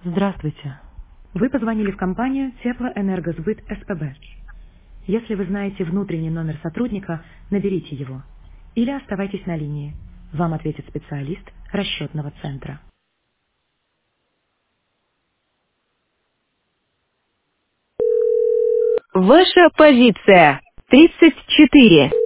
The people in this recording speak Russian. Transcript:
Здравствуйте. Вы позвонили в компанию Теплоэнергосбыт СПБ. Если вы знаете внутренний номер сотрудника, наберите его. Или оставайтесь на линии. Вам ответит специалист расчетного центра. Ваша позиция 34.